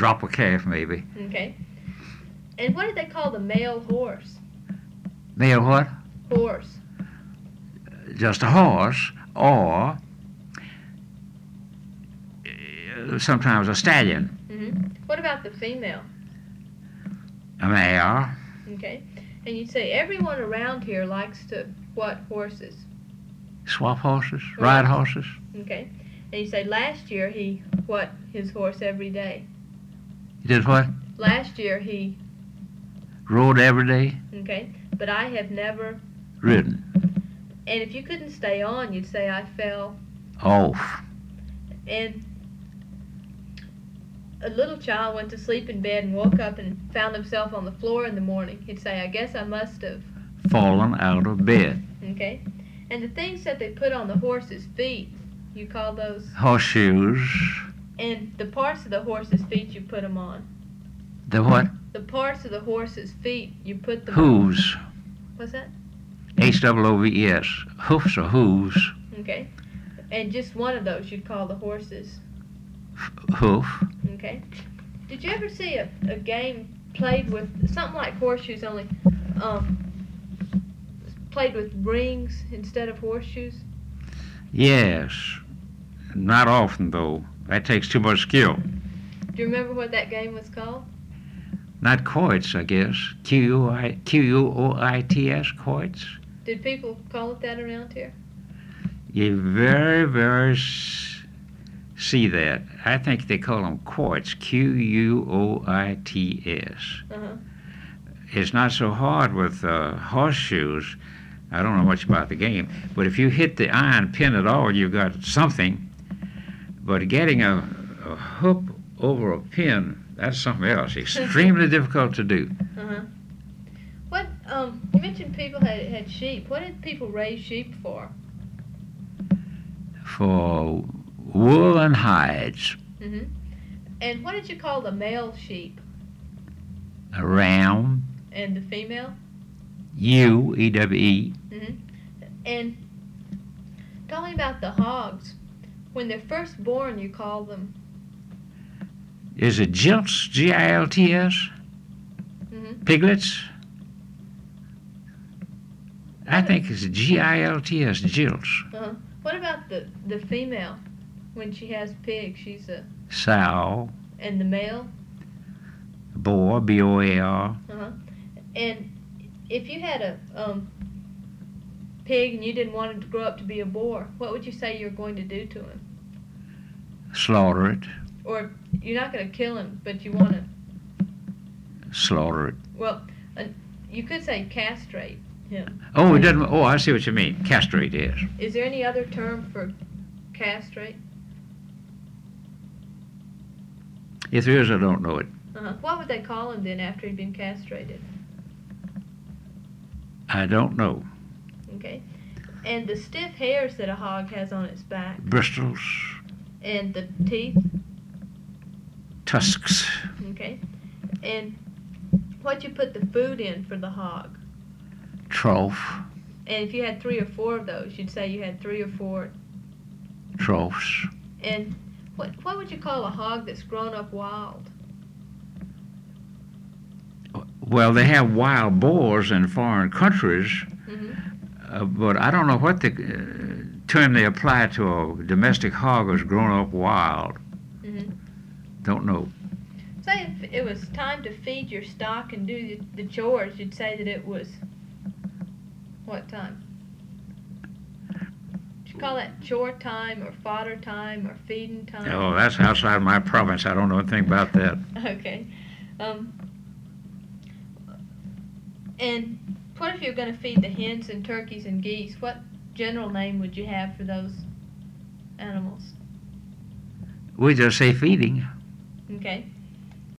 drop a calf maybe. Okay. And what did they call the male horse? Male what? Horse. Just a horse, or sometimes a stallion. What about the female? A mare. Okay. And you'd say everyone around here likes to what horses? Swap horses, ride horses. Okay. And you say last year he what his horse every day? He did what? Last year he... Rode every day. Okay. But I have never... Ridden. And if you couldn't stay on, you'd say I fell... Off. And a little child went to sleep in bed and woke up and found himself on the floor in the morning. He'd say, I guess I must have... Fallen out of bed. Okay. And the things that they put on the horse's feet, you call those... Horseshoes. And the parts of the horse's feet you put them on. The what? The parts of the horse's feet you put them Hooves. on. What's that? H-O-O-V-E-S. Hoofs or hooves. Okay. And just one of those you'd call the horse's... Hoof. Okay. Did you ever see a game played with something like horseshoes, only played with rings instead of horseshoes? Yes. Not often, though. That takes too much skill. Do you remember what that game was called? Not quoits, I guess. Q-U-O-I-T-S, quoits. Did people call it that around here? You very, very see that. I think they call them quoits, Q-U-O-I-T-S. Uh-huh. It's not so hard with horseshoes. I don't know much about the game, but if you hit the iron pin at all, you've got something. But getting a hook over a pin, that's something else. Extremely difficult to do. Uh-huh. What, you mentioned people had sheep. What did people raise sheep for? For wool and hides. Mm-hmm. And what did you call the male sheep? A ram. And the female? U-E-W-E. Mm-hmm. And talking about the hogs, when they're first born, you call them... Is it gilts, G-I-L-T-S? Mm-hmm. Piglets? I think it's G-I-L-T-S, gilts. Uh-huh. What about the female? When she has pigs, she's a... Sow. And the male? Boar, B-O-A-R. Uh-huh. And if you had a pig and you didn't want him to grow up to be a boar, what would you say you're going to do to him? Slaughter it. Or you're not going to kill him, but you want to... Slaughter it. Well, you could say castrate him. Oh, it doesn't... Oh, I see what you mean. Castrate, yes. Is there any other term for castrate? If there is, I don't know it. Uh-huh. What would they call him then after he'd been castrated? I don't know. Okay. And the stiff hairs that a hog has on its back. Bristles. And the teeth. Tusks. Okay. And what you put the food in for the hog? Trough. And if you had 3 or 4 of those, you'd say you had 3 or 4 troughs. And what would you call a hog that's grown up wild? Well, they have wild boars in foreign countries, Mm-hmm. But I don't know what the term they apply to a domestic hog who's grown up wild. Mm-hmm. Don't know. Say if it was time to feed your stock and do the chores, you'd say that it was what time? Would you call that chore time or fodder time or feeding time? Oh, that's outside my province. I don't know anything about that. Okay. And what if you're going to feed the hens and turkeys and geese? What general name would you have for those animals? We just say feeding. Okay.